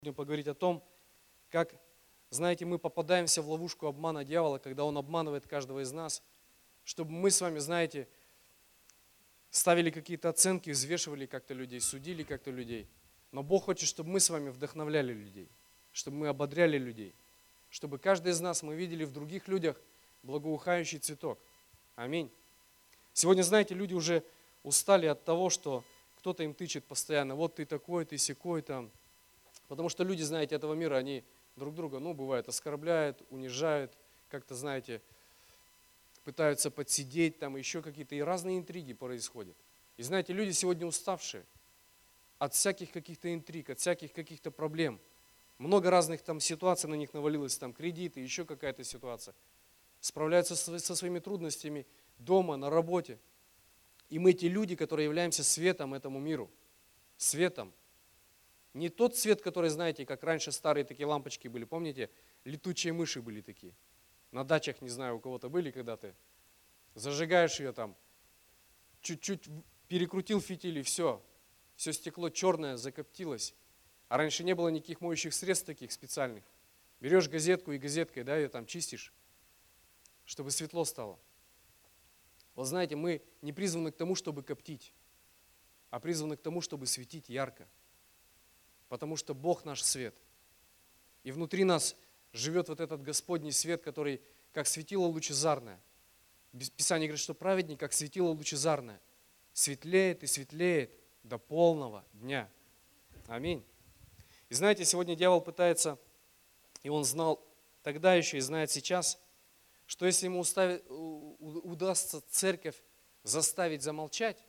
Сегодня поговорить о том, как, знаете, мы попадаемся в ловушку обмана дьявола, когда он обманывает каждого из нас, чтобы мы с вами, знаете, ставили какие-то оценки, взвешивали как-то людей, судили как-то людей. Но Бог хочет, чтобы мы с вами вдохновляли людей, чтобы мы ободряли людей, чтобы каждый из нас мы видели в других людях благоухающий цветок. Аминь. Сегодня, знаете, люди уже устали от того, что кто-то им тычет постоянно, вот ты такой, ты сякой там. Потому что люди, знаете, этого мира, они друг друга, бывает, оскорбляют, унижают, как-то, знаете, пытаются подсидеть, там еще какие-то, и разные интриги происходят. И знаете, люди сегодня уставшие от всяких каких-то интриг, от всяких каких-то проблем. Много разных там ситуаций на них навалилось, там кредиты, еще какая-то ситуация. Справляются со своими трудностями дома, на работе. И мы те люди, которые являемся светом этому миру. Светом. Не тот свет, который, знаете, как раньше старые такие лампочки были, помните, летучие мыши были такие. На дачах, не знаю, у кого-то были, когда ты зажигаешь ее там, чуть-чуть перекрутил фитиль и все стекло черное закоптилось. А раньше не было никаких моющих средств таких специальных. Берешь газетку и газеткой, ее там чистишь, чтобы светло стало. Вот знаете, мы не призваны к тому, чтобы коптить, а призваны к тому, чтобы светить ярко. Потому что Бог наш свет. И внутри нас живет вот этот Господний свет, который как светило лучезарное. Писание говорит, что праведник как светило лучезарное. Светлеет и светлеет до полного дня. Аминь. И знаете, сегодня дьявол пытается, и он знал тогда еще и знает сейчас, что если ему удастся церковь заставить замолчать,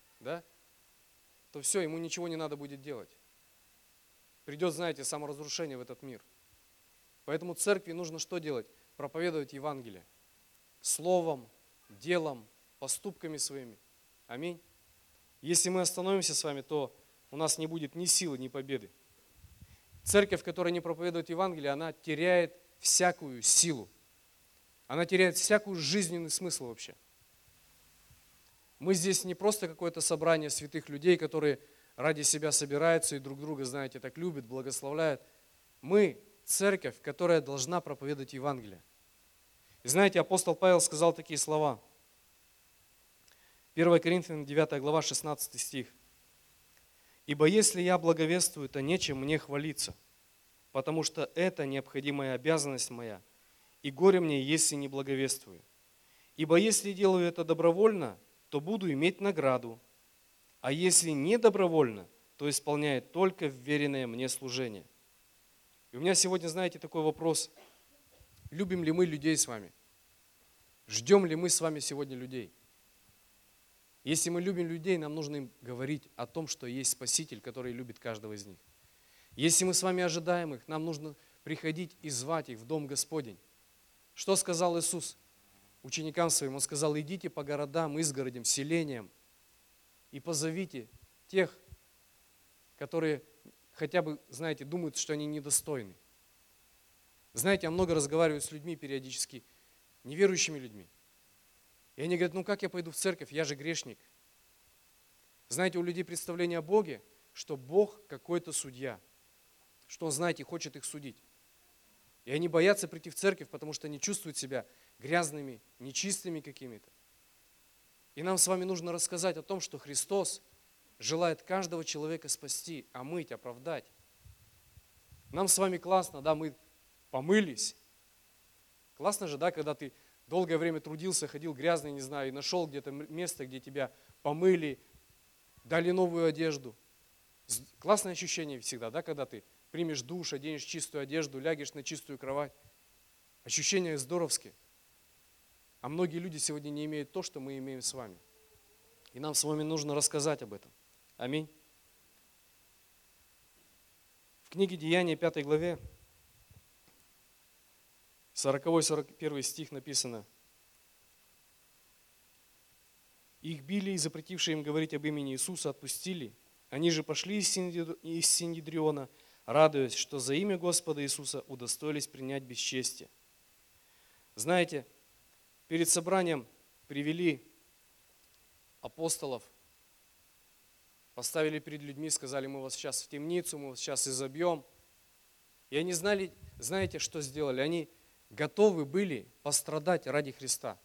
то все, ему ничего не надо будет делать. Придет, знаете, саморазрушение в этот мир. Поэтому церкви нужно что делать? Проповедовать Евангелие. Словом, делом, поступками своими. Аминь. Если мы остановимся с вами, то у нас не будет ни силы, ни победы. Церковь, которая не проповедует Евангелие, она теряет всякую силу. Она теряет всякую жизненный смысл вообще. Мы здесь не просто какое-то собрание святых людей, которые ради себя собираются и друг друга, знаете, так любят, благословляют. Мы церковь, которая должна проповедовать Евангелие. И знаете, апостол Павел сказал такие слова. 1 Коринфянам 9 глава, 16 стих. «Ибо если я благовествую, то нечем мне хвалиться, потому что это необходимая обязанность моя, и горе мне, если не благовествую. Ибо если делаю это добровольно, то буду иметь награду, а если не добровольно, то исполняет только вверенное мне служение». И у меня сегодня, знаете, такой вопрос. Любим ли мы людей с вами? Ждем ли мы с вами сегодня людей? Если мы любим людей, нам нужно им говорить о том, что есть Спаситель, который любит каждого из них. Если мы с вами ожидаем их, нам нужно приходить и звать их в Дом Господень. Что сказал Иисус ученикам своим? Он сказал: идите по городам, изгородям, селениям и позовите тех, которые хотя бы, знаете, думают, что они недостойны. Знаете, я много разговариваю с людьми периодически, неверующими людьми. И они говорят: как я пойду в церковь, я же грешник. Знаете, у людей представление о Боге, что Бог какой-то судья, что Он, знаете, хочет их судить. И они боятся прийти в церковь, потому что они чувствуют себя грязными, нечистыми какими-то. И нам с вами нужно рассказать о том, что Христос желает каждого человека спасти, омыть, оправдать. Нам с вами классно, мы помылись. Классно же, когда ты долгое время трудился, ходил грязный, не знаю, и нашел где-то место, где тебя помыли, дали новую одежду. Классное ощущение всегда, когда ты примешь душ, оденешь чистую одежду, лягешь на чистую кровать. Ощущения здоровские. А многие люди сегодня не имеют то, что мы имеем с вами. И нам с вами нужно рассказать об этом. Аминь. В книге Деяния 5 главе 40-41 стих написано: «Их били и запретившие им говорить об имени Иисуса отпустили. Они же пошли из Синедриона, радуясь, что за имя Господа Иисуса удостоились принять бесчестие». Знаете, перед собранием привели апостолов, поставили перед людьми, сказали: мы вас сейчас в темницу, мы вас сейчас изобьем, И они знали, знаете, что сделали? Они готовы были пострадать ради Христа.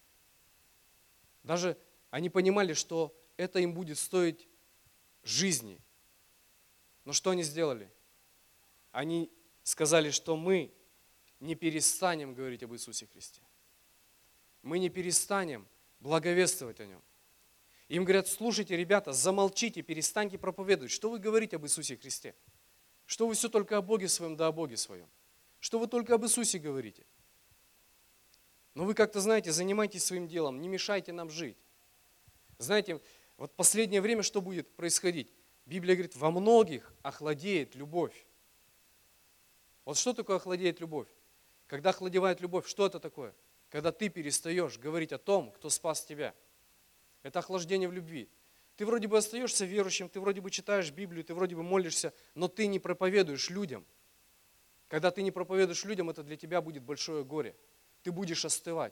Даже они понимали, что это им будет стоить жизни. Но что они сделали? Они сказали, что мы не перестанем говорить об Иисусе Христе. Мы не перестанем благовествовать о Нем. Им говорят: слушайте, ребята, замолчите, перестаньте проповедовать. Что вы говорите об Иисусе Христе? Что вы все только о Боге своем, да о Боге своем? Что вы только об Иисусе говорите? Но вы как-то, знаете, занимайтесь своим делом, не мешайте нам жить. Знаете, вот в последнее время что будет происходить? Библия говорит: во многих охладеет любовь. Вот что такое охладеет любовь? Когда охладевает любовь, что это такое? Когда ты перестаешь говорить о том, кто спас тебя. Это охлаждение в любви. Ты вроде бы остаешься верующим, ты вроде бы читаешь Библию, ты вроде бы молишься, но ты не проповедуешь людям. Когда ты не проповедуешь людям, это для тебя будет большое горе. Ты будешь остывать.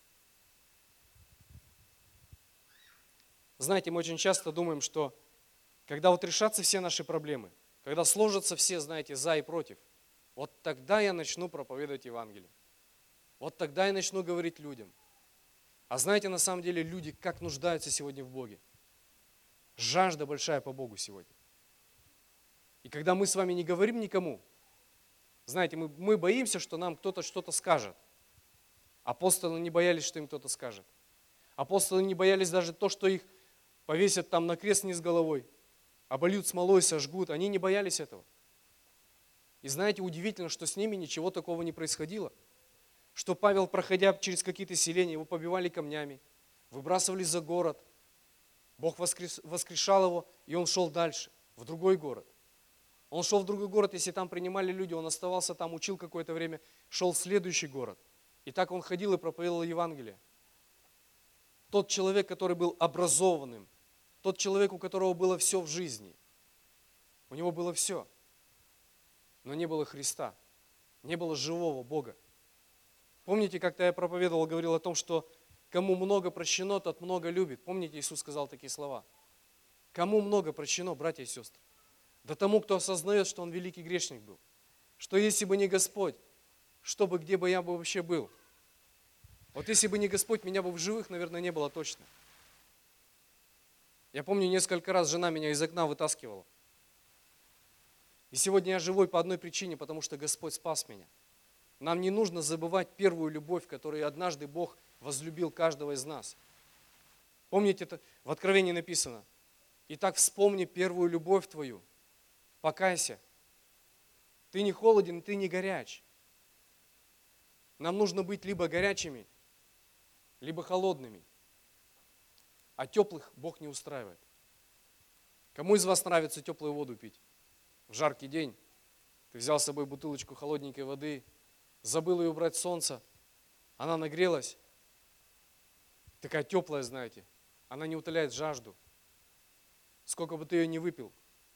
Знаете, мы очень часто думаем, что когда вот решатся все наши проблемы, когда сложатся все, знаете, за и против, вот тогда я начну проповедовать Евангелие. Вот тогда я начну говорить людям. А знаете, на самом деле люди как нуждаются сегодня в Боге. Жажда большая по Богу сегодня. И когда мы с вами не говорим никому, знаете, мы боимся, что нам кто-то что-то скажет. Апостолы не боялись, что им кто-то скажет. Апостолы не боялись даже то, что их повесят там на крест вниз головой, обольют смолой, сожгут. Они не боялись этого. И знаете, удивительно, что с ними ничего такого не происходило. Что Павел, проходя через какие-то селения, его побивали камнями, выбрасывали за город. Бог воскрешал его, и он шел дальше, в другой город. Он шел в другой город, если там принимали люди, он оставался там, учил какое-то время, шел в следующий город. И так он ходил и проповедовал Евангелие. Тот человек, который был образованным, тот человек, у которого было все в жизни, у него было все, но не было Христа, не было живого Бога. Помните, как-то я проповедовал, говорил о том, что кому много прощено, тот много любит. Помните, Иисус сказал такие слова? Кому много прощено, братья и сестры? Да тому, кто осознает, что он великий грешник был. Что если бы не Господь, где бы я бы вообще был? Вот если бы не Господь, меня бы в живых, наверное, не было точно. Я помню, несколько раз жена меня из окна вытаскивала. И сегодня я живой по одной причине, потому что Господь спас меня. Нам не нужно забывать первую любовь, которой однажды Бог возлюбил каждого из нас. Помните, это в Откровении написано: «Итак, вспомни первую любовь твою, покайся. Ты не холоден, ты не горяч». Нам нужно быть либо горячими, либо холодными. А теплых Бог не устраивает. Кому из вас нравится теплую воду пить? В жаркий день ты взял с собой бутылочку холодненькой воды, забыл ее убрать с солнца, она нагрелась, такая теплая, знаете, она не утоляет жажду. Сколько бы ты ее ни выпил.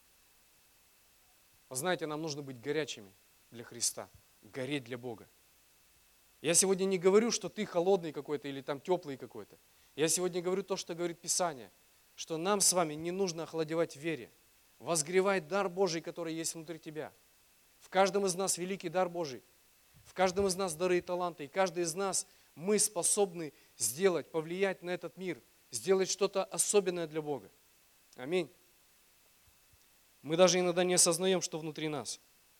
Знаете, нам нужно быть горячими для Христа, гореть для Бога. Я сегодня не говорю, что ты холодный какой-то или там теплый какой-то. Я сегодня говорю то, что говорит Писание, что нам с вами не нужно охладевать в вере. Возгревай дар Божий, который есть внутри тебя. В каждом из нас великий дар Божий. В каждом из нас дары и таланты. И каждый из нас мы способны сделать, повлиять на этот мир, сделать что-то особенное для Бога. Аминь. Мы даже иногда не осознаем, что внутри нас.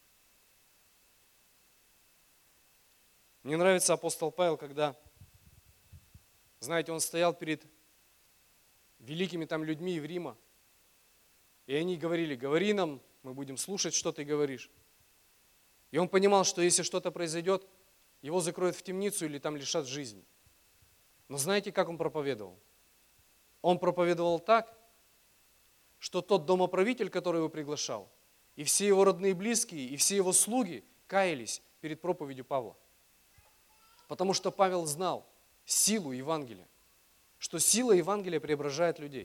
Мне нравится апостол Павел, когда, знаете, он стоял перед великими там людьми в Риме, и они говорили: говори нам, мы будем слушать, что ты говоришь. И он понимал, что если что-то произойдет, его закроют в темницу или там лишат жизни. Но знаете, как он проповедовал? Он проповедовал так, что тот домоправитель, который его приглашал, и все его родные и близкие, и все его слуги каялись перед проповедью Павла. Потому что Павел знал силу Евангелия, что сила Евангелия преображает людей.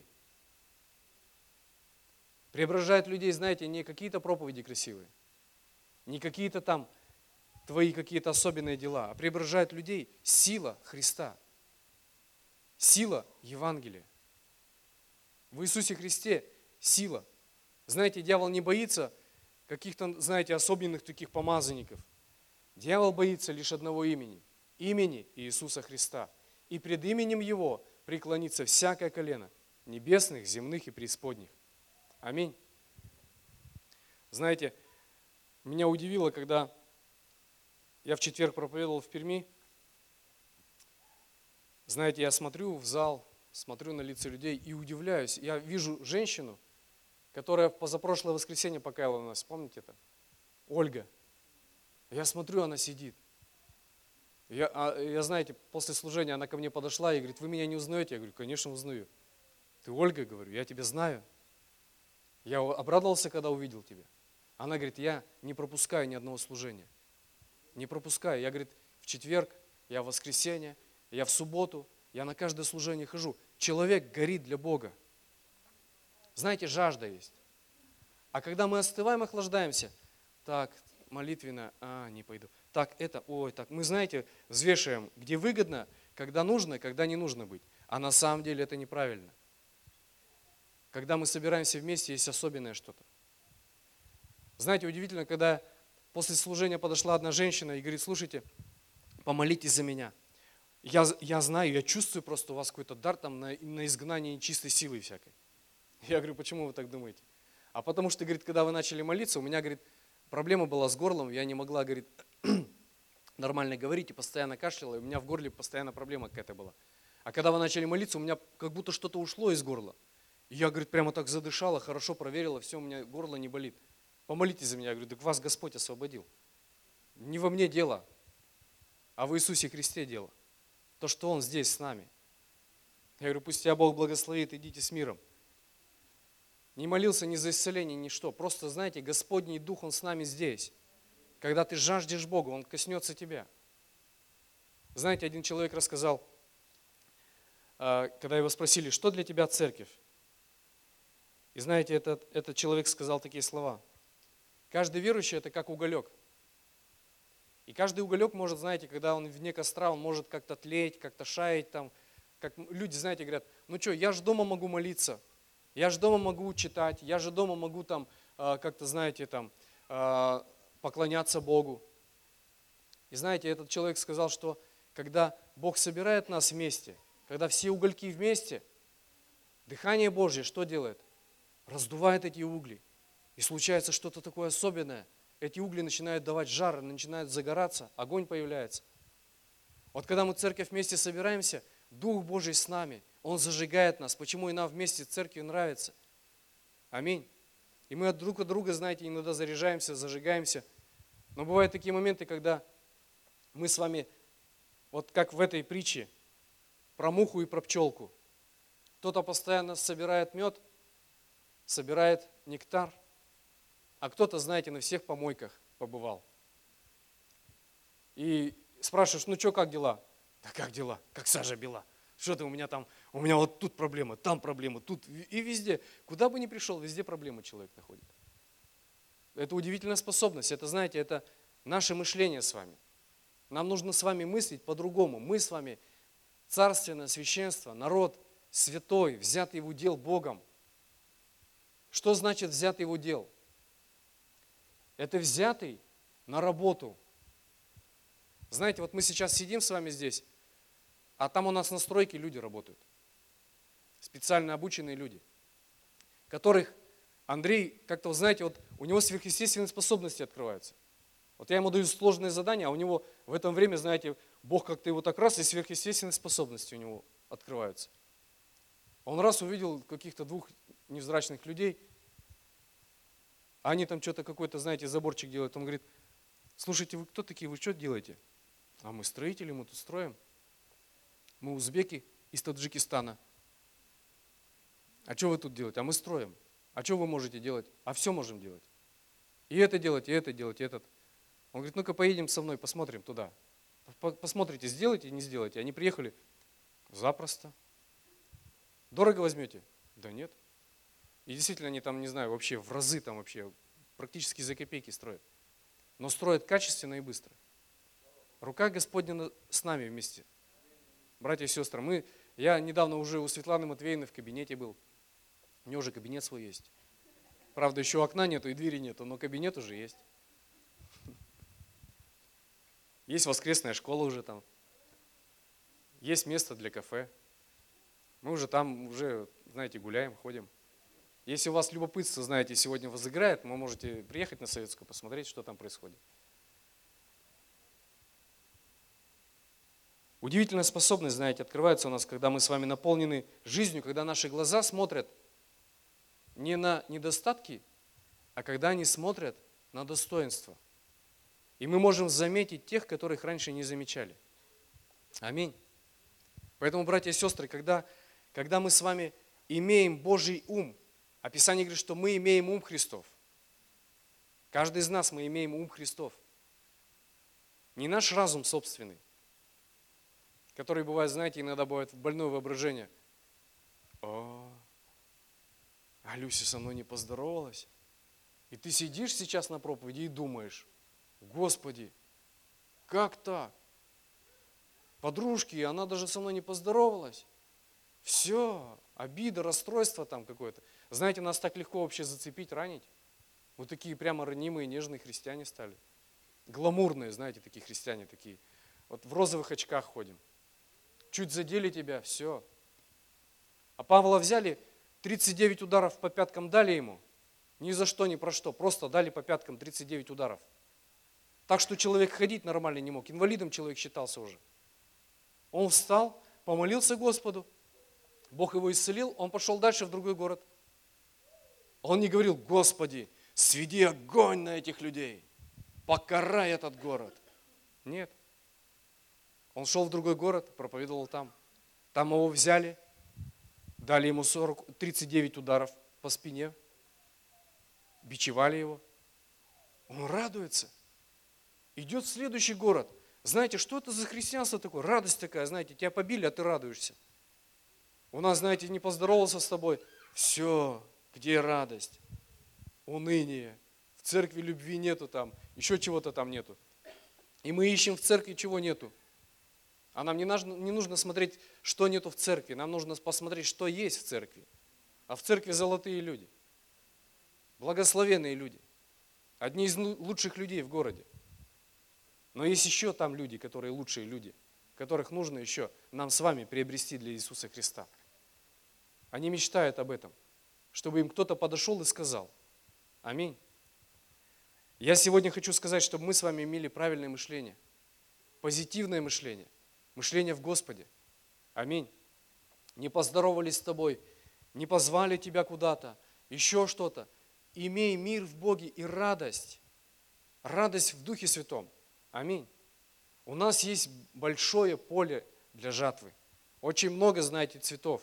Преображает людей, знаете, не какие-то проповеди красивые, не какие-то там твои какие-то особенные дела, а преображает людей сила Христа, сила Евангелия. В Иисусе Христе сила. Знаете, дьявол не боится каких-то, знаете, особенных таких помазанников. Дьявол боится лишь одного имени. Имени Иисуса Христа. И пред именем Его преклонится всякое колено небесных, земных и преисподних. Аминь. Знаете, меня удивило, когда я в четверг проповедовал в Перми. Знаете, я смотрю в зал, смотрю на лица людей и удивляюсь. Я вижу женщину, которая в позапрошлое воскресенье покаяла у нас. Помните это? Ольга. Я смотрю, она сидит. Я, знаете, после служения она ко мне подошла и говорит: вы меня не узнаете? Я говорю: конечно, узнаю. Ты Ольга? Говорю: я тебя знаю. Я обрадовался, когда увидел тебя. Она говорит: я не пропускаю ни одного служения. Не пропускаю. Я, говорит, в четверг, я в воскресенье, я в субботу, я на каждое служение хожу. Человек горит для Бога. Знаете, жажда есть. А когда мы остываем, охлаждаемся, так, молитвенно, не пойду. Так, это, так. Мы, знаете, взвешиваем, где выгодно, когда нужно, когда не нужно быть. А на самом деле это неправильно. Когда мы собираемся вместе, есть особенное что-то. Знаете, удивительно, когда после служения подошла одна женщина и говорит: слушайте, помолитесь за меня. Я знаю, я чувствую просто у вас какой-то дар там на изгнание нечистой силы всякой. Я говорю: почему вы так думаете? А потому что, говорит, когда вы начали молиться, у меня, говорит, проблема была с горлом, я не могла, говорит, нормально говорить и постоянно кашляла, и у меня в горле постоянно проблема какая-то была. А когда вы начали молиться, у меня как будто что-то ушло из горла. И я, говорит, прямо так задышала, хорошо проверила, все, у меня горло не болит. Помолитесь за меня. Я говорю: так вас Господь освободил. Не во мне дело, а в Иисусе Христе дело. То, что Он здесь с нами. Я говорю: пусть тебя Бог благословит, идите с миром. Не молился ни за исцеление, ни что. Просто, знаете, Господний Дух, Он с нами здесь. Когда ты жаждешь Бога, Он коснется тебя. Знаете, один человек рассказал, когда его спросили: что для тебя церковь? И знаете, этот человек сказал такие слова: каждый верующий – это как уголек. И каждый уголек может, знаете, когда он вне костра, он может как-то тлеть, как-то шаять там. Как люди, знаете, говорят: ну что, я же дома могу молиться, я же дома могу читать, я же дома могу там как-то, знаете, там поклоняться Богу. И знаете, этот человек сказал, что когда Бог собирает нас вместе, когда все угольки вместе, дыхание Божье что делает? Раздувает эти угли. И случается что-то такое особенное. Эти угли начинают давать жар, начинают загораться, огонь появляется. Вот когда мы в церковь вместе собираемся, Дух Божий с нами, Он зажигает нас. Почему и нам вместе в церкви нравится? Аминь. И мы друг от друга, знаете, иногда заряжаемся, зажигаемся. Но бывают такие моменты, когда мы с вами, вот как в этой притче, про муху и про пчелку. Кто-то постоянно собирает мед, собирает нектар, а кто-то, знаете, на всех помойках побывал. И спрашиваешь: ну что, как дела? Да как дела? Как сажа бела. Что ты, у меня вот тут проблема, там проблема, тут и везде. Куда бы ни пришел, везде проблемы человек находит. Это удивительная способность. Это, знаете, это наше мышление с вами. Нам нужно с вами мыслить по-другому. Мы с вами царственное священство, народ святой, взятый в удел Богом. Что значит взятый в удел? Это взятый на работу. Знаете, вот мы сейчас сидим с вами здесь, а там у нас на стройке люди работают. Специально обученные люди, которых Андрей, как-то, знаете, вот у него сверхъестественные способности открываются. Вот я ему даю сложные задания, а у него в это время, знаете, Бог как-то его так раз, и сверхъестественные способности у него открываются. Он раз увидел каких-то двух невзрачных людей, а они там что-то какой-то, знаете, заборчик делают. Он говорит: слушайте, вы кто такие, вы что делаете? А мы строители, мы тут строим. Мы узбеки из Таджикистана. А что вы тут делаете? А мы строим. А что вы можете делать? А все можем делать. И это делать, и это делать, и этот. Он говорит: ну-ка поедем со мной, посмотрим туда. Посмотрите, сделаете, не сделаете. Они приехали. Запросто. Дорого возьмете? Да нет. И действительно они там, не знаю, вообще в разы там вообще практически за копейки строят. Но строят качественно и быстро. Рука Господня с нами вместе. Братья и сестры, я недавно уже у Светланы Матвеевны в кабинете был. У нее уже кабинет свой есть. Правда, еще окна нету и двери нету, но кабинет уже есть. Есть воскресная школа уже там. Есть место для кафе. Мы уже там, знаете, гуляем, ходим. Если у вас любопытство, знаете, сегодня возыграет, вы можете приехать на Советскую, посмотреть, что там происходит. Удивительная способность, знаете, открывается у нас, когда мы с вами наполнены жизнью, когда наши глаза смотрят не на недостатки, а когда они смотрят на достоинства. И мы можем заметить тех, которых раньше не замечали. Аминь. Поэтому, братья и сестры, когда мы с вами имеем Божий ум, а Писание говорит, что мы имеем ум Христов. Каждый из нас мы имеем ум Христов. Не наш разум собственный, который бывает, знаете, иногда бывает больное воображение. А Люся со мной не поздоровалась. И ты сидишь сейчас на проповеди и думаешь, Господи, как так? Подружки, она даже со мной не поздоровалась. Все, обида, расстройство там какое-то. Знаете, нас так легко вообще зацепить, ранить. Вот такие прямо ранимые, нежные христиане стали. Гламурные, знаете, такие христиане такие. Вот в розовых очках ходим. Чуть задели тебя, все. А Павла взяли, 39 ударов по пяткам дали ему. Ни за что, ни про что. Просто дали по пяткам 39 ударов. Так что человек ходить нормально не мог. Инвалидом человек считался уже. Он встал, помолился Господу. Бог его исцелил, он пошел дальше в другой город. Он не говорил, Господи, сведи огонь на этих людей, покарай этот город. Нет. Он шел в другой город, проповедовал там. Там его взяли, дали ему 39 ударов по спине, бичевали его. Он радуется. Идет в следующий город. Знаете, что это за христианство такое? Радость такая, знаете, тебя побили, а ты радуешься. У нас, знаете, не поздоровался с тобой. Все, где радость? Уныние. В церкви любви нету там, еще чего-то там нету. И мы ищем в церкви, чего нету. А нам не нужно смотреть, что нету в церкви. Нам нужно посмотреть, что есть в церкви. А в церкви золотые люди. Благословенные люди. Одни из лучших людей в городе. Но есть еще там люди, которые лучшие люди, которых нужно еще нам с вами приобрести для Иисуса Христа. Они мечтают об этом, чтобы им кто-то подошел и сказал. Аминь. Я сегодня хочу сказать, чтобы мы с вами имели правильное мышление, позитивное мышление, мышление в Господе. Аминь. Не поздоровались с тобой, не позвали тебя куда-то, еще что-то. Имей мир в Боге и радость. Радость в Духе Святом. Аминь. У нас есть большое поле для жатвы. Очень много, знаете, цветов.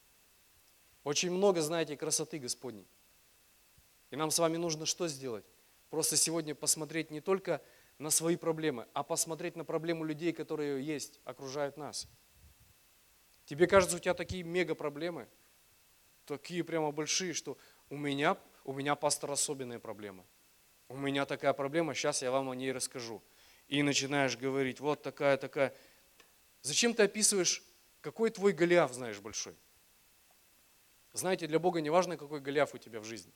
Очень много, знаете, красоты Господней. И нам с вами нужно что сделать? Просто сегодня посмотреть не только на свои проблемы, а посмотреть на проблему людей, которые есть, окружают нас. Тебе кажется, у тебя такие мега проблемы, такие прямо большие, что у меня пастор, особенная проблема. У меня такая проблема, сейчас я вам о ней расскажу. И начинаешь говорить, вот такая. Зачем ты описываешь, какой твой Голиаф, знаешь, большой? Знаете, для Бога не важно, какой Голиаф у тебя в жизни.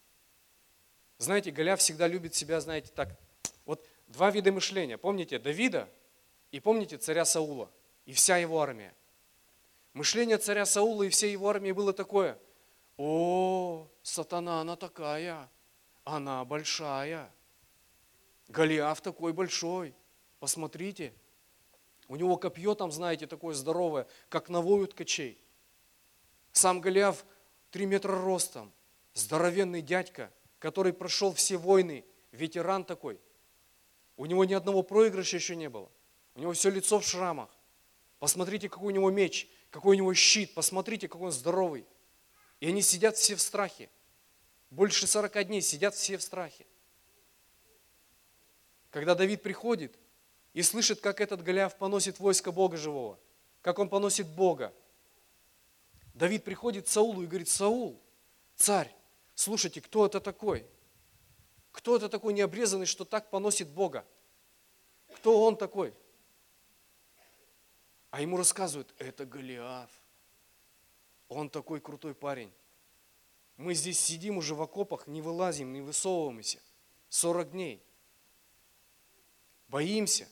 Знаете, Голиаф всегда любит себя, знаете, так. Вот два вида мышления. Помните Давида и помните царя Саула и вся его армия. Мышление царя Саула и всей его армии было такое. О, сатана, она такая, она большая. Голиаф такой большой, посмотрите. У него копье там, знаете, такое здоровое, как на вою ткачей. Сам Голиаф 3 метра ростом, здоровенный дядька, который прошел все войны, ветеран такой. У него ни одного проигрыша еще не было. У него все лицо в шрамах. Посмотрите, какой у него меч, какой у него щит, посмотрите, какой он здоровый. И они сидят все в страхе. Больше 40 дней сидят все в страхе. Когда Давид приходит и слышит, как этот Голиаф поносит войско Бога живого, как он поносит Бога, Давид приходит к Саулу и говорит, Саул, царь, слушайте, кто это такой? Кто это такой необрезанный, что так поносит Бога? Кто он такой? А ему рассказывают, это Голиаф. Он такой крутой парень. Мы здесь сидим уже в окопах, не вылазим, не высовываемся. 40 дней. Боимся.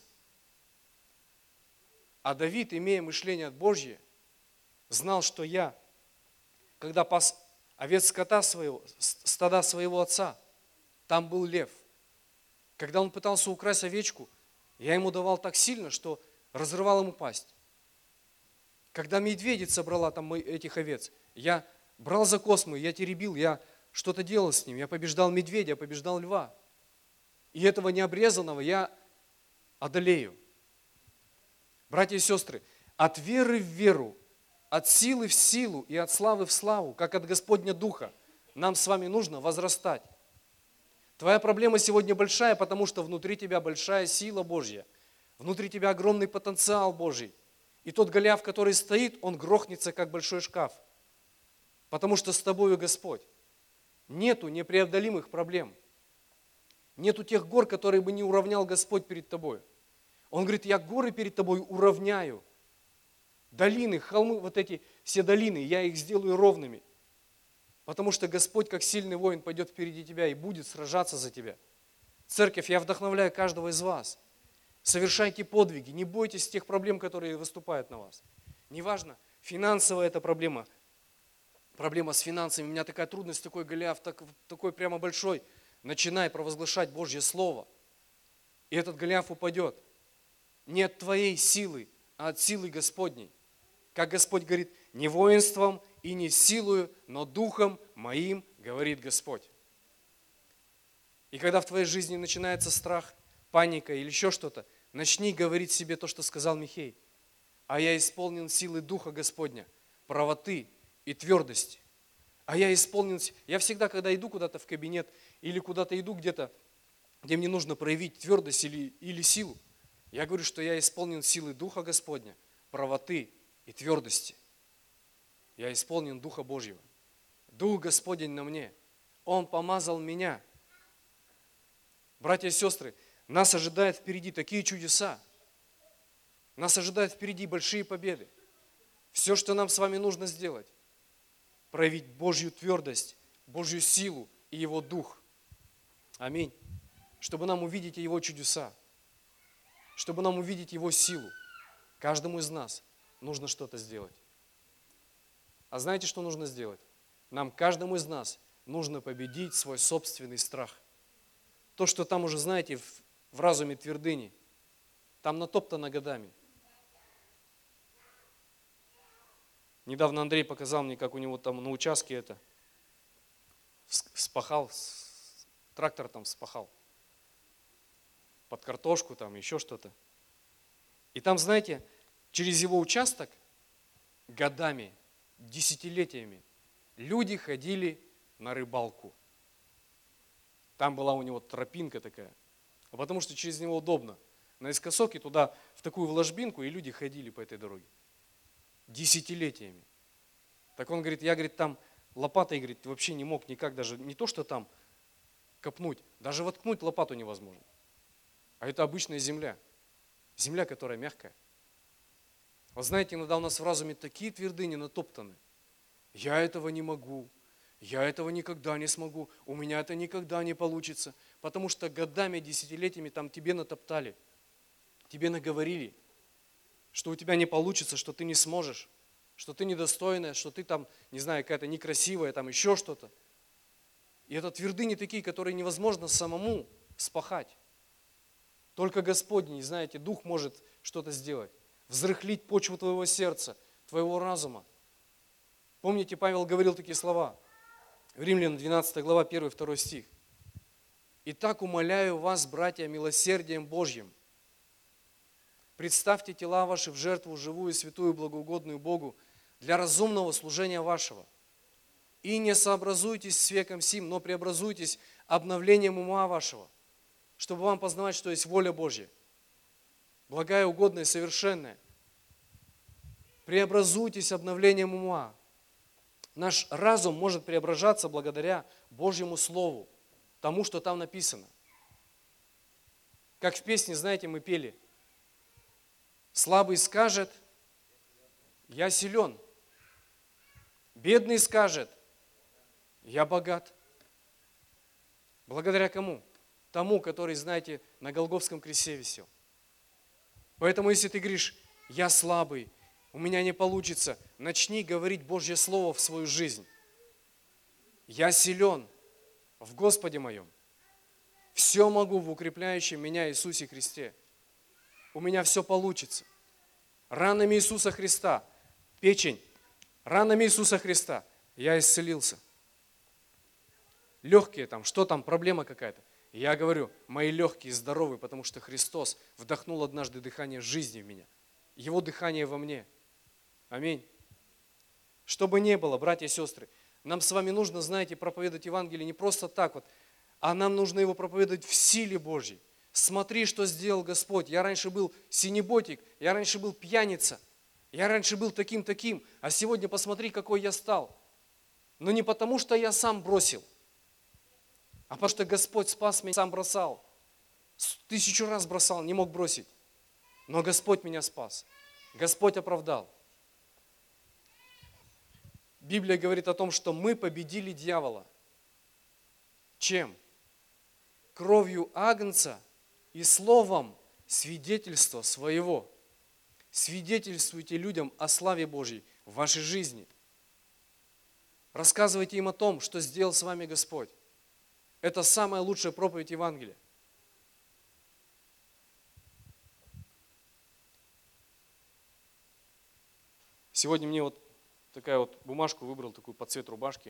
А Давид, имея мышление Божье, знал, что я, когда пас овец скота своего, стада своего отца, там был лев. Когда он пытался украсть овечку, я ему давал так сильно, что разрывал ему пасть. Когда медведица брала там этих овец, я брал за космы, я теребил, я что-то делал с ним. Я побеждал медведя, я побеждал льва. И этого необрезанного я одолею. Братья и сестры, от веры в веру, от силы в силу и от славы в славу, как от Господня Духа, нам с вами нужно возрастать. Твоя проблема сегодня большая, потому что внутри тебя большая сила Божья. Внутри тебя огромный потенциал Божий. И тот Голиаф, который стоит, он грохнется, как большой шкаф. Потому что с тобою Господь. Нету непреодолимых проблем. Нету тех гор, которые бы не уравнял Господь перед тобой. Он говорит, я горы перед тобой уравняю. Долины, холмы, вот эти все долины, я их сделаю ровными. Потому что Господь, как сильный воин, пойдет впереди тебя и будет сражаться за тебя. Церковь, я вдохновляю каждого из вас. Совершайте подвиги, не бойтесь тех проблем, которые выступают на вас. Неважно, финансовая это проблема с финансами, у меня такая трудность, такой Голиаф, такой прямо большой. Начинай провозглашать Божье Слово, и этот Голиаф упадет. Не от твоей силы, а от силы Господней. Как Господь говорит, не воинством и не силою, но духом моим, говорит Господь. И когда в твоей жизни начинается страх, паника или еще что-то, начни говорить себе то, что сказал Михей. А я исполнен силы Духа Господня, правоты и твердости. А я исполнен... Я всегда, когда иду куда-то в кабинет или куда-то иду где-то, где мне нужно проявить твердость или силу, я говорю, что я исполнен силы Духа Господня, правоты и твердости. Я исполнен Духа Божьего. Дух Господень на мне. Он помазал меня. Братья и сестры, нас ожидают впереди такие чудеса. Нас ожидают впереди большие победы. Все, что нам с вами нужно сделать, проявить Божью твердость, Божью силу и Его Дух. Аминь. Чтобы нам увидеть Его чудеса. Чтобы нам увидеть Его силу. Каждому из нас нужно что-то сделать. А знаете, что нужно сделать? Нам, каждому из нас, нужно победить свой собственный страх. То, что там уже, знаете, в разуме твердыни, там натоптано годами. Недавно Андрей показал мне, как у него там на участке это вспахал, трактор там вспахал. Под картошку там, еще что-то. И там, знаете, через его участок годами, десятилетиями люди ходили на рыбалку. Там была у него тропинка такая. А потому что через него удобно. Наискосок и туда, в такую ложбинку, и люди ходили по этой дороге. Десятилетиями. Так он говорит, я, говорит, там лопатой, говорит, вообще не мог никак даже, не то что там копнуть, даже воткнуть лопату невозможно. А это обычная земля. Земля, которая мягкая. Вот знаете, иногда у нас в разуме такие твердыни натоптаны. Я этого не могу. Я этого никогда не смогу. У меня это никогда не получится. Потому что годами, десятилетиями там тебе натоптали. Тебе наговорили, что у тебя не получится, что ты не сможешь, что ты недостойная, что ты там, не знаю, какая-то некрасивая, там еще что-то. И это твердыни такие, которые невозможно самому спахать. Только Господний, знаете, Дух может что-то сделать. Взрыхлить почву твоего сердца, твоего разума. Помните, Павел говорил такие слова. В Римлянам 12 глава, 1-2 стих. «Итак, умоляю вас, братья, милосердием Божьим, представьте тела ваши в жертву живую, святую, благоугодную Богу для разумного служения вашего. И не сообразуйтесь с веком сим, но преобразуйтесь обновлением ума вашего, чтобы вам познавать, что есть воля Божья, благая, угодная, совершенная. Преобразуйтесь обновлением ума». Наш разум может преображаться благодаря Божьему Слову, тому, что там написано. Как в песне, знаете, мы пели. Слабый скажет, я силен. Бедный скажет, Я богат. Благодаря кому? Тому, который, знаете, на Голгофском кресте висел. Поэтому, если ты говоришь, я слабый, у меня не получится, начни говорить Божье Слово в свою жизнь. Я силен в Господе моем. Все могу в укрепляющем меня Иисусе Христе. У меня все получится. Ранами Иисуса Христа, печень, ранами Иисуса Христа я исцелился. Легкие там, что там, проблема какая-то. Я говорю, мои легкие здоровы, потому что Христос вдохнул однажды дыхание жизни в меня. Его дыхание во мне. Аминь. Что бы ни было, братья и сестры, нам с вами нужно, знаете, проповедовать Евангелие не просто так вот, а нам нужно его проповедовать в силе Божьей. Смотри, что сделал Господь. Я раньше был синеботик, я раньше был пьяница, я раньше был таким-таким, а сегодня посмотри, какой я стал. Но не потому, что я сам бросил, а потому что Господь спас меня, сам бросал. 1000 раз бросал, не мог бросить. Но Господь меня спас. Господь оправдал. Библия говорит о том, что мы победили дьявола. Чем? Кровью агнца и словом свидетельства своего. Свидетельствуйте людям о славе Божьей в вашей жизни. Рассказывайте им о том, что сделал с вами Господь. Это самая лучшая проповедь Евангелия. Сегодня мне вот такая вот бумажку выбрал, такую под цвет рубашки.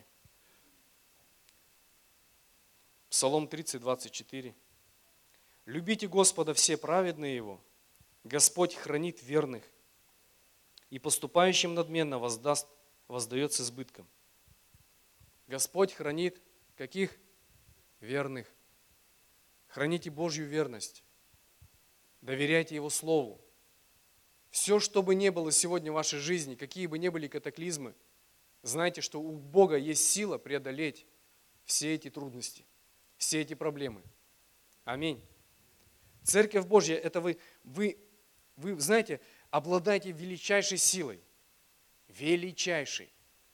Псалом 30, 24. «Любите Господа все праведные Его, Господь хранит верных, и поступающим надменно воздает с избытком». Господь хранит каких? Верных. Храните Божью верность. Доверяйте Его Слову. Все, что бы ни было сегодня в вашей жизни, какие бы ни были катаклизмы, знайте, что у Бога есть сила преодолеть все эти трудности, все эти проблемы. Аминь. Церковь Божья, это вы, знаете, обладаете величайшей силой. Величайшей.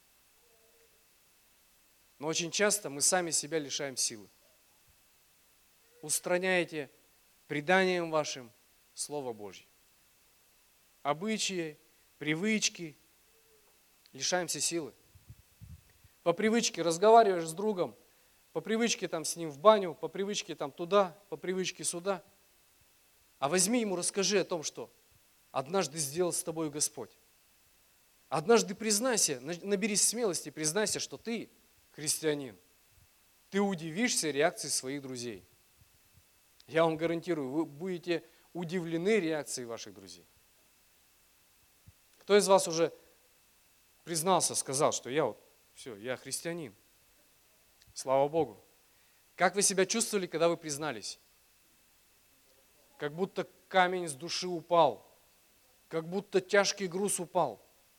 Но очень часто мы сами себя лишаем силы. Устраняете преданием вашим Слово Божье. Обычаи, привычки, лишаемся силы. По привычке разговариваешь с другом, по привычке там с ним в баню, по привычке там туда, по привычке сюда. А возьми ему, расскажи о том, что однажды сделал с тобой Господь. Однажды признайся, наберись смелости, признайся, что ты христианин. Ты удивишься реакции своих друзей. Я вам гарантирую, вы будете удивлены реакцией ваших друзей. Кто из вас уже признался, сказал, что я христианин? Слава Богу. Как вы себя чувствовали, когда вы признались? Как будто камень с души упал, как будто тяжкий груз упал.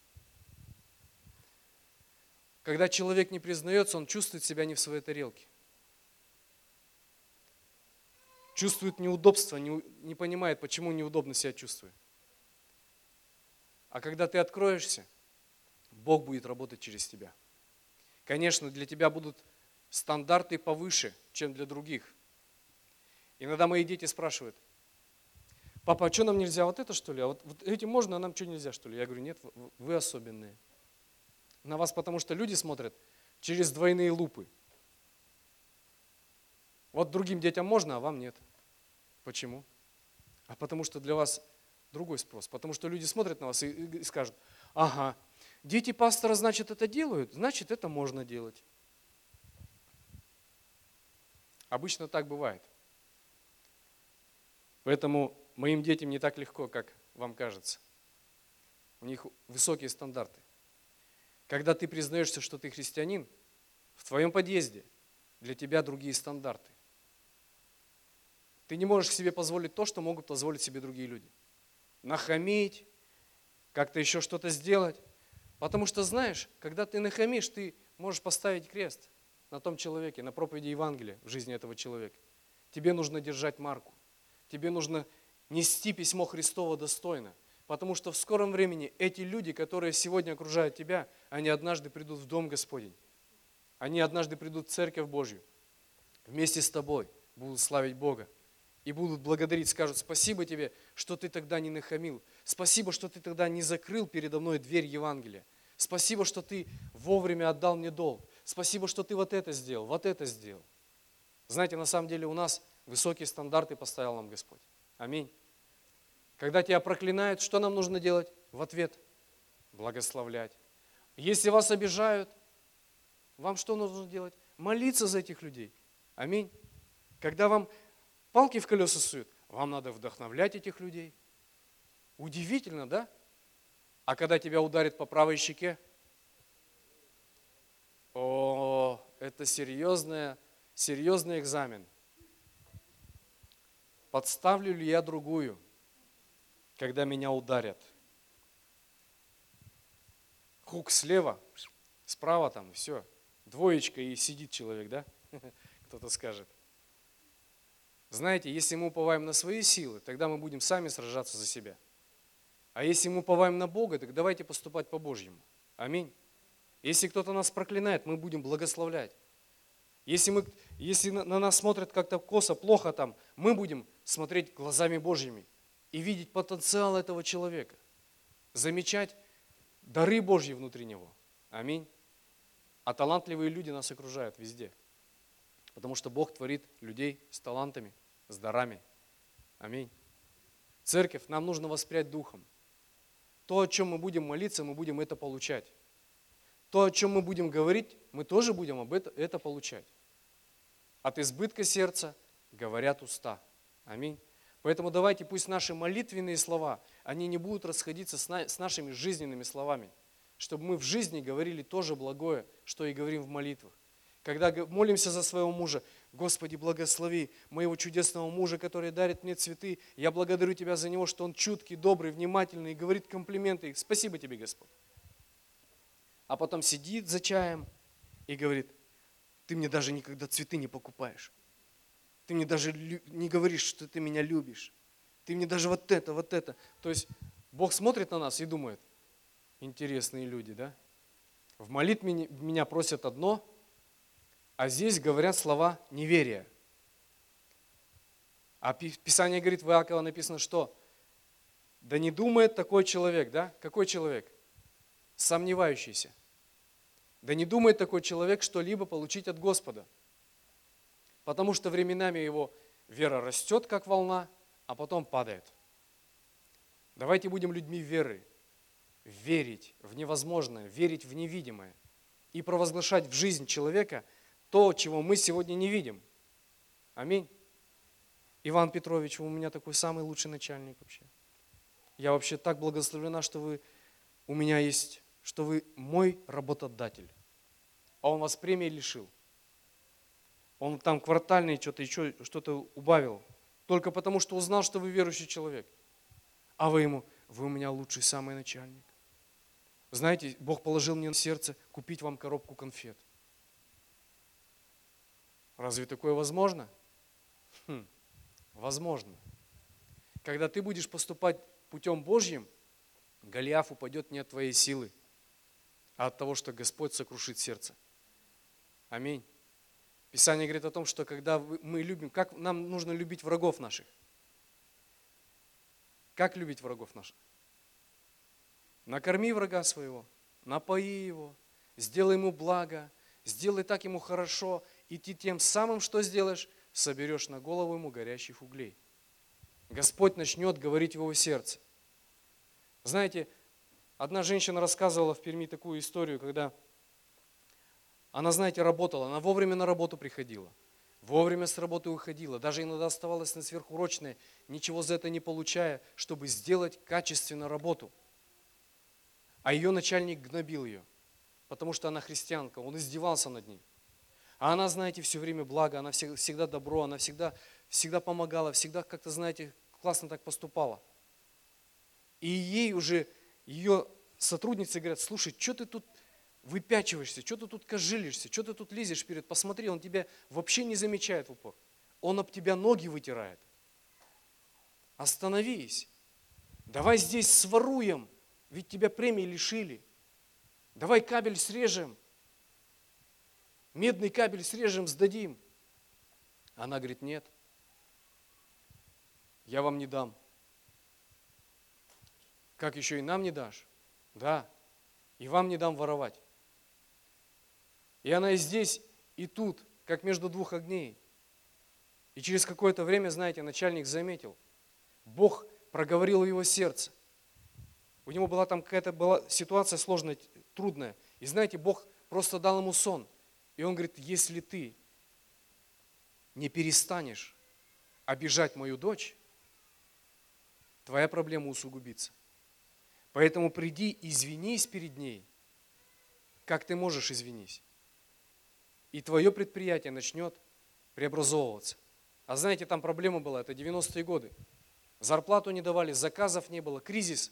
Когда человек не признается, он чувствует себя не в своей тарелке. Чувствует неудобство, не понимает, почему неудобно себя чувствует. А когда ты откроешься, Бог будет работать через тебя. Конечно, для тебя будут стандарты повыше, чем для других. Иногда мои дети спрашивают: папа, а что нам нельзя, вот это что ли? А вот этим можно, а нам что нельзя что ли? Я говорю, нет, вы особенные. На вас потому что люди смотрят через двойные лупы. Вот другим детям можно, а вам нет. Почему? А потому что для вас другой спрос. Потому что люди смотрят на вас и скажут: ага, дети пастора, значит, это делают, значит, это можно делать. Обычно так бывает. Поэтому моим детям не так легко, как вам кажется. У них высокие стандарты. Когда ты признаешься, что ты христианин, в твоем подъезде для тебя другие стандарты. Ты не можешь себе позволить то, что могут позволить себе другие люди. Нахамить, как-то еще что-то сделать. Потому что, знаешь, когда ты нахамишь, ты можешь поставить крест на том человеке, на проповеди Евангелия в жизни этого человека. Тебе нужно держать марку. Тебе нужно нести письмо Христово достойно. Потому что в скором времени эти люди, которые сегодня окружают тебя, они однажды придут в Дом Господень. Они однажды придут в Церковь Божью, вместе с тобой будут славить Бога и будут благодарить, скажут: спасибо тебе, что ты тогда не нахамил, спасибо, что ты тогда не закрыл передо мной дверь Евангелия, спасибо, что ты вовремя отдал мне долг, спасибо, что ты вот это сделал, вот это сделал. Знаете, на самом деле у нас высокие стандарты поставил нам Господь. Аминь. Когда тебя проклинают, что нам нужно делать? В ответ благословлять. Если вас обижают, вам что нужно делать? Молиться за этих людей. Аминь. Когда вам палки в колеса суют, вам надо вдохновлять этих людей. Удивительно, да? А когда тебя ударят по правой щеке, это серьезный экзамен. Подставлю ли я другую, когда меня ударят? Хук слева, справа там, и все. Двоечка, и сидит человек, да? Кто-то скажет. Знаете, если мы уповаем на свои силы, тогда мы будем сами сражаться за себя. А если мы уповаем на Бога, так давайте поступать по-божьему. Аминь. Если кто-то нас проклинает, мы будем благословлять. Если на нас смотрят как-то косо, плохо там, мы будем смотреть глазами Божьими и видеть потенциал этого человека, замечать дары Божьи внутри него. Аминь. А талантливые люди нас окружают везде, потому что Бог творит людей с талантами, с дарами. Аминь. Церковь, нам нужно воспрять духом. То, о чем мы будем молиться, мы будем это получать. То, о чем мы будем говорить, мы тоже будем это получать. От избытка сердца говорят уста. Аминь. Поэтому давайте, пусть наши молитвенные слова, они не будут расходиться с нашими жизненными словами, чтобы мы в жизни говорили то же благое, что и говорим в молитвах. Когда молимся за своего мужа: Господи, благослови моего чудесного мужа, который дарит мне цветы. Я благодарю Тебя за него, что он чуткий, добрый, внимательный, и говорит комплименты. Спасибо Тебе, Господь. А потом сидит за чаем и говорит: ты мне даже никогда цветы не покупаешь. Ты мне даже не говоришь, что ты меня любишь. Ты мне даже вот это, вот это. То есть Бог смотрит на нас и думает: интересные люди, да? В молитве меня просят одно, а здесь говорят слова неверия. А Писание говорит, в Иакова написано, что? Да не думает такой человек, да? Какой человек? Сомневающийся. Да не думает такой человек что-либо получить от Господа. Потому что временами его вера растет, как волна, а потом падает. Давайте будем людьми веры. Верить в невозможное, верить в невидимое. И провозглашать в жизнь человека то, чего мы сегодня не видим. Аминь. Иван Петрович, вы у меня такой самый лучший начальник вообще. Я вообще так благословлена, что вы у меня есть, что вы мой работодатель. А он вас премии лишил. Он там квартальный что-то еще что-то убавил. Только потому, что узнал, что вы верующий человек. А вы ему: вы у меня лучший самый начальник. Знаете, Бог положил мне на сердце купить вам коробку конфет. Разве такое возможно? Возможно. Когда ты будешь поступать путем Божьим, Голиаф упадет не от твоей силы, а от того, что Господь сокрушит сердце. Аминь. Писание говорит о том, что когда мы любим, как нам нужно любить врагов наших. Как любить врагов наших? Накорми врага своего, напои его, сделай ему благо, сделай так ему хорошо, и ты тем самым что сделаешь? Соберешь на голову ему горящих углей. Господь начнет говорить в его сердце. Знаете, одна женщина рассказывала в Перми такую историю, когда она, знаете, работала, она вовремя на работу приходила, вовремя с работы уходила, даже иногда оставалась на сверхурочной, ничего за это не получая, чтобы сделать качественно работу. А ее начальник гнобил ее, потому что она христианка, он издевался над ней. А она, знаете, все время благо, она всегда добро, она всегда помогала, всегда как-то, знаете, классно так поступала. И ей уже ее сотрудницы говорят: слушай, что ты тут выпячиваешься, что ты тут кожилишься, что ты тут лезешь вперед, посмотри, он тебя вообще не замечает в упор. Он об тебя ноги вытирает. Остановись. Давай здесь своруем, ведь тебя премии лишили. Давай кабель срежем. Медный кабель срежем, сдадим. Она говорит, нет, я вам не дам. Как еще и нам не дашь? Да, и вам не дам воровать. И она и здесь, и тут, как между двух огней. И через какое-то время, знаете, начальник заметил, Бог проговорил в его сердце. У него была там какая-то ситуация сложная, трудная. И знаете, Бог просто дал ему сон. И он говорит, если ты не перестанешь обижать мою дочь, твоя проблема усугубится. Поэтому приди, извинись перед ней, как ты можешь, извинись. И твое предприятие начнет преобразовываться. А знаете, там проблема была, это 90-е годы. Зарплату не давали, заказов не было, кризис.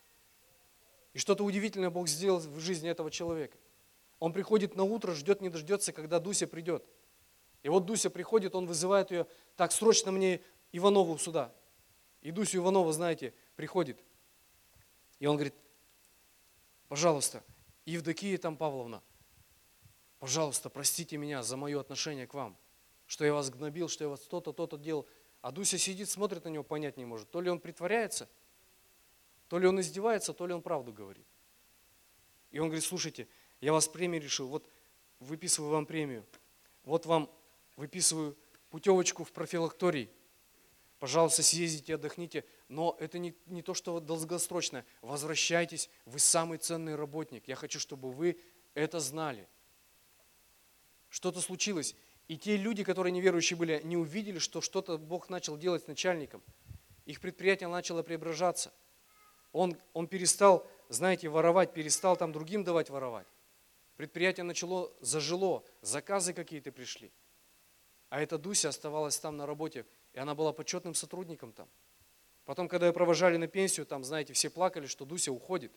И что-то удивительное Бог сделал в жизни этого человека. Он приходит на утро, ждет, не дождется, когда Дуся придет. И вот Дуся приходит, он вызывает ее, так, срочно мне Иванову сюда. И Дусю Иванова, знаете, приходит. И он говорит, пожалуйста, Евдокия там Павловна, пожалуйста, простите меня за мое отношение к вам, что я вас гнобил, что я вас то-то, то-то делал. А Дуся сидит, смотрит на него, понять не может. То ли он притворяется, то ли он издевается, то ли он правду говорит. И он говорит, слушайте, я вас премию решил, вот выписываю вам премию, вот вам выписываю путевочку в профилакторий, пожалуйста, съездите, отдохните, но это не то, что долгосрочное, возвращайтесь, вы самый ценный работник, я хочу, чтобы вы это знали. Что-то случилось, и те люди, которые неверующие были, не увидели, что что-то Бог начал делать с начальником, их предприятие начало преображаться. Он перестал, знаете, воровать, перестал там другим давать воровать. Предприятие зажило, заказы какие-то пришли. А эта Дуся оставалась там на работе, и она была почетным сотрудником там. Потом, когда ее провожали на пенсию, там, знаете, все плакали, что Дуся уходит.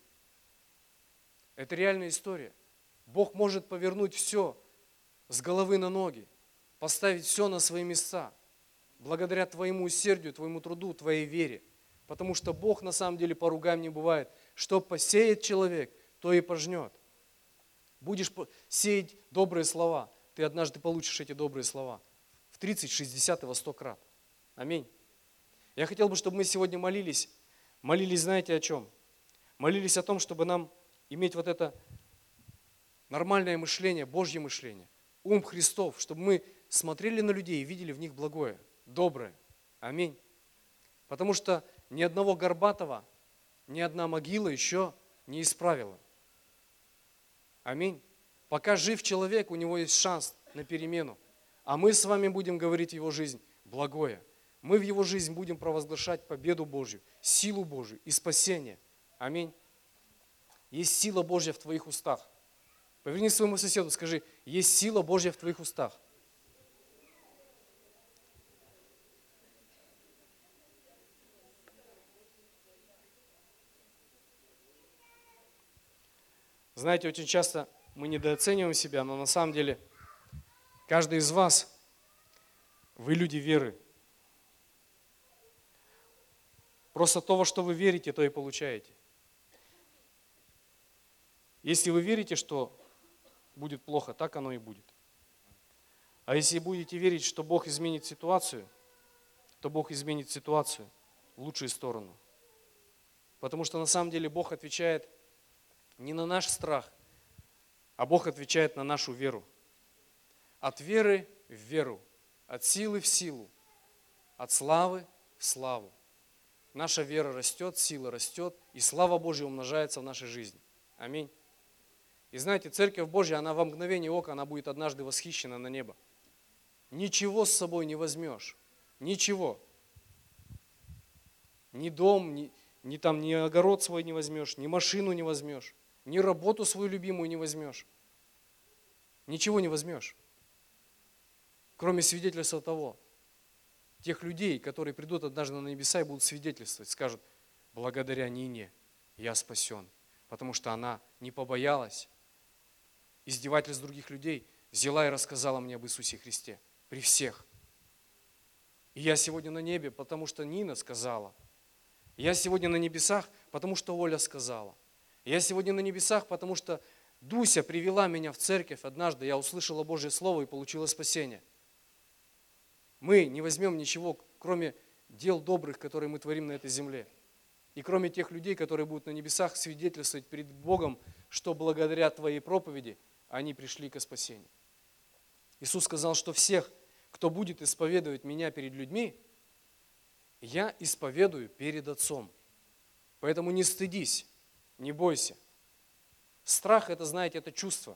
Это реальная история. Бог может повернуть все с головы на ноги, поставить все на свои места, благодаря твоему усердию, твоему труду, твоей вере. Потому что Бог на самом деле поругаем не бывает. Что посеет человек, то и пожнет. Будешь сеять добрые слова, ты однажды получишь эти добрые слова. В 30, 60 и во 100 крат. Аминь. Я хотел бы, чтобы мы сегодня молились. Молились, знаете, о чем? Молились о том, чтобы нам иметь вот это нормальное мышление, Божье мышление. Ум Христов, чтобы мы смотрели на людей и видели в них благое, доброе. Аминь. Потому что ни одного горбатого, ни одна могила еще не исправила. Аминь. Пока жив человек, у него есть шанс на перемену. А мы с вами будем говорить в его жизнь благое. Мы в его жизнь будем провозглашать победу Божью, силу Божью и спасение. Аминь. Есть сила Божья в твоих устах. Поверни своему соседу, скажи, есть сила Божья в твоих устах. Знаете, очень часто мы недооцениваем себя, но на самом деле каждый из вас, вы люди веры. Просто то, во что вы верите, то и получаете. Если вы верите, что будет плохо, так оно и будет. А если будете верить, что Бог изменит ситуацию, то Бог изменит ситуацию в лучшую сторону. Потому что на самом деле Бог отвечает не на наш страх, а Бог отвечает на нашу веру. От веры в веру, от силы в силу, от славы в славу. Наша вера растет, сила растет, и слава Божья умножается в нашей жизни. Аминь. И знаете, Церковь Божья, она во мгновение ока, она будет однажды восхищена на небо. Ничего с собой не возьмешь. Ничего. Ни дом, ни огород свой не возьмешь, ни машину не возьмешь, ни работу свою любимую не возьмешь. Ничего не возьмешь. Кроме свидетельства того, тех людей, которые придут однажды на небеса и будут свидетельствовать, скажут, благодаря Нине я спасен, потому что она не побоялась издевательств других людей, взяла и рассказала мне об Иисусе Христе при всех. И я сегодня на небе, потому что Нина сказала. Я сегодня на небесах, потому что Оля сказала. Я сегодня на небесах, потому что Дуся привела меня в церковь однажды, я услышала Божье Слово и получила спасение. Мы не возьмем ничего, кроме дел добрых, которые мы творим на этой земле. И кроме тех людей, которые будут на небесах свидетельствовать перед Богом, что благодаря Твоей проповеди они пришли ко спасению. Иисус сказал, что всех, кто будет исповедовать Меня перед людьми, Я исповедую перед Отцом. Поэтому не стыдись, не бойся. Страх, это, знаете, это чувство.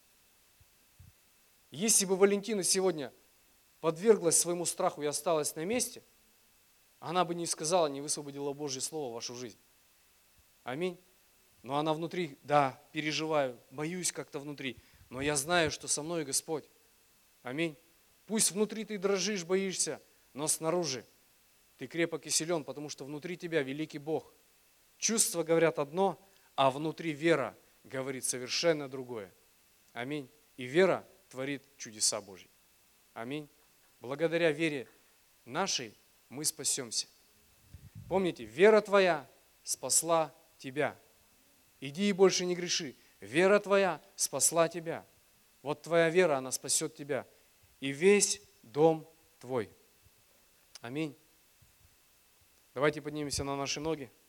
Если бы Валентина сегодня подверглась своему страху и осталась на месте, она бы не сказала, не высвободила Божье Слово в вашу жизнь. Аминь. Но она внутри, да, переживаю, боюсь как-то внутри, но я знаю, что со мной Господь. Аминь. Пусть внутри ты дрожишь, боишься, но снаружи ты крепок и силен, потому что внутри тебя великий Бог. Чувства говорят одно, а внутри вера говорит совершенно другое. Аминь. И вера творит чудеса Божьи. Аминь. Благодаря вере нашей мы спасемся. Помните, вера твоя спасла тебя. Иди и больше не греши. Вера твоя спасла тебя. Вот твоя вера, она спасет тебя. И весь дом твой. Аминь. Давайте поднимемся на наши ноги.